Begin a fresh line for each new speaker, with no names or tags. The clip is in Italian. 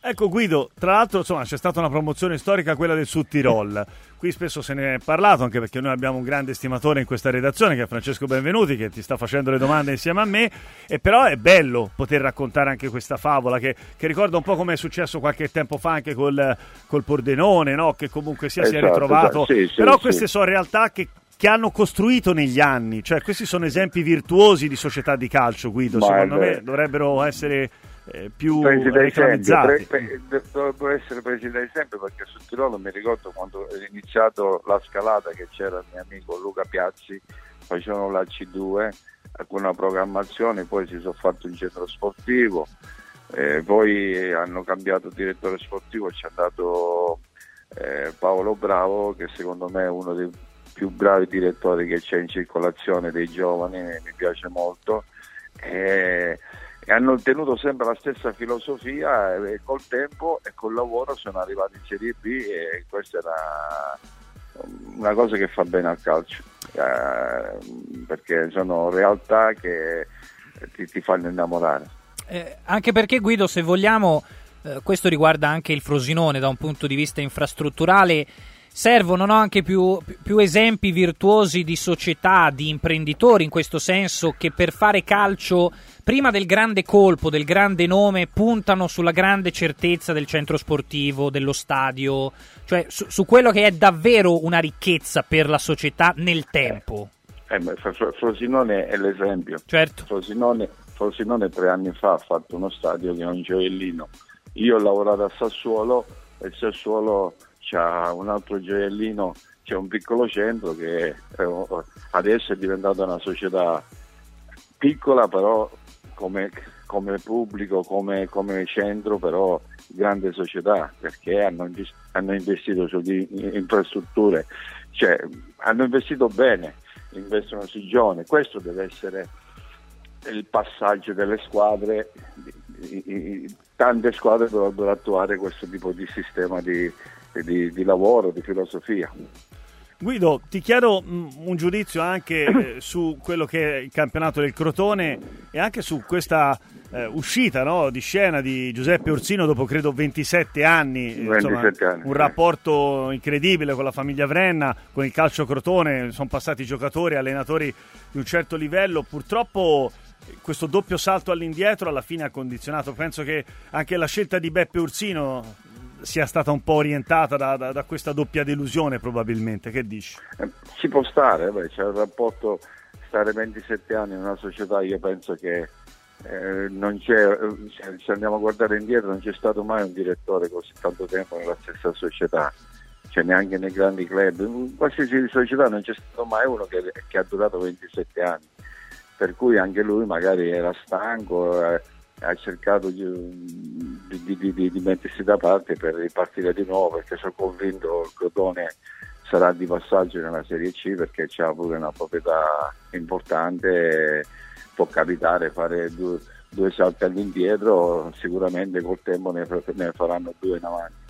Ecco Guido, tra l'altro insomma c'è stata una promozione storica, quella del Sud Tirol. Qui spesso se ne è parlato, anche perché noi abbiamo un grande stimatore in questa redazione che è Francesco Benvenuti, che ti sta facendo le domande insieme a me, e però è bello poter raccontare anche questa favola che ricorda un po' come è successo qualche tempo fa anche col Pordenone, no? Che comunque si è ritrovato, però queste sono realtà che hanno costruito negli anni, cioè questi sono esempi virtuosi di società di calcio, Guido. Secondo me dovrebbero essere più reclamizzati.
Dovrebbero essere presi da esempio, perché sul Tirolo mi ricordo quando è iniziato la scalata, che c'era il mio amico Luca Piazzi, facevano la C2 con una programmazione, poi si sono fatto un centro sportivo, poi hanno cambiato direttore sportivo, c'è andato Paolo Bravo, che secondo me è uno dei più bravi direttori che c'è in circolazione dei giovani, mi piace molto, e hanno tenuto sempre la stessa filosofia, e col tempo e col lavoro sono arrivati in Serie B, e questa era una cosa che fa bene al calcio, perché sono realtà che ti fanno innamorare.
Anche perché, Guido, se vogliamo, questo riguarda anche il Frosinone da un punto di vista infrastrutturale. Servono, no, anche più esempi virtuosi di società, di imprenditori in questo senso, che per fare calcio, prima del grande colpo, del grande nome, puntano sulla grande certezza del centro sportivo, dello stadio, cioè su quello che è davvero una ricchezza per la società nel tempo.
Frosinone è l'esempio.
Certo.
Frosinone 3 anni fa ha fatto uno stadio che è un gioiellino. Io ho lavorato a Sassuolo, e Sassuolo c'ha un altro gioiellino, c'è un piccolo centro che adesso è diventata una società piccola, però come pubblico, come centro, però grande società, perché hanno investito sulle infrastrutture, cioè hanno investito bene, investono sui giovani. Questo deve essere il passaggio delle squadre. Tante squadre dovrebbero attuare questo tipo di sistema di lavoro, di filosofia.
Guido, ti chiedo un giudizio anche su quello che è il campionato del Crotone, e anche su questa uscita, no, di scena di Giuseppe Orsino dopo credo 27 anni, insomma, un rapporto incredibile con la famiglia Vrenna, con il calcio Crotone. Sono passati giocatori, allenatori di un certo livello. Purtroppo questo doppio salto all'indietro alla fine ha condizionato, penso che anche la scelta di Beppe Orsino sia stata un po' orientata da questa doppia delusione, probabilmente. Che dici?
Ci può stare, c'è il rapporto, stare 27 anni in una società, io penso che non c'è, se andiamo a guardare indietro, non c'è stato mai un direttore così tanto tempo nella stessa società, cioè neanche nei grandi club, in qualsiasi società non c'è stato mai uno che ha durato 27 anni, per cui anche lui magari era stanco, ha cercato di mettersi da parte per ripartire di nuovo, perché sono convinto il Crotone sarà di passaggio nella Serie C, perché c'ha pure una proprietà importante, può capitare fare due salti all'indietro, sicuramente col tempo ne faranno 2 in avanti.